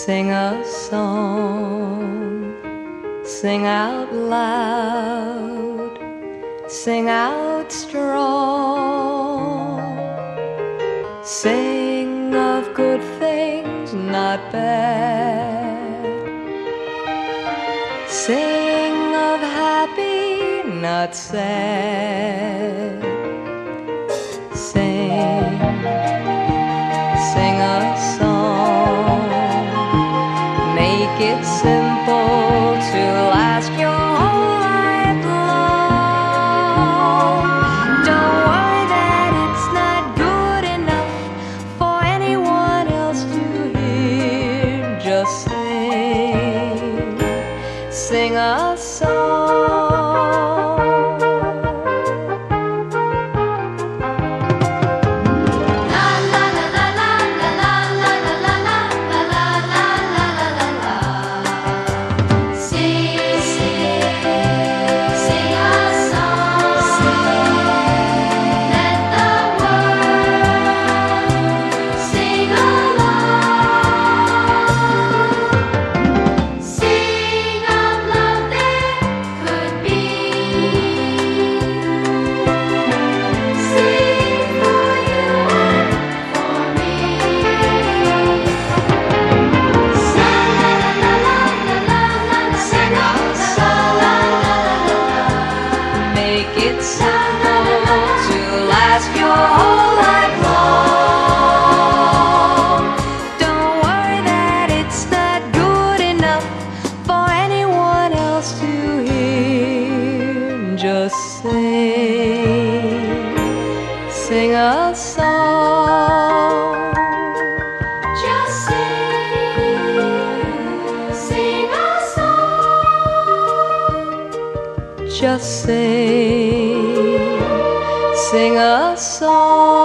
Sing a song, sing out loud, sing out strong. Sing of good things, not bad. Sing of happy, not sad. Sing, sing a song. Make it simple to last your whole life long. Don't worry that it's not good enough for anyone else to hear. Just sing, sing a song. It's simple to last your whole life long. Don't worry that it's not good enough for anyone else to hear. Just sing, sing a song. Just sing, sing a song. Just sing, sing a song.